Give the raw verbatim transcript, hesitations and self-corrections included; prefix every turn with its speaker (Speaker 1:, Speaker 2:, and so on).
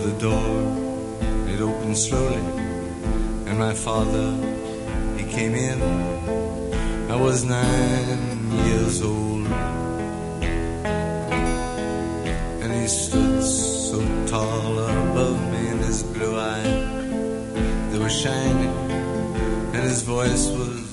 Speaker 1: the door, it opened slowly, and my father, he came in. I was nine years old, and he stood so tall above me, and his blue eyes, they were shining, and his voice was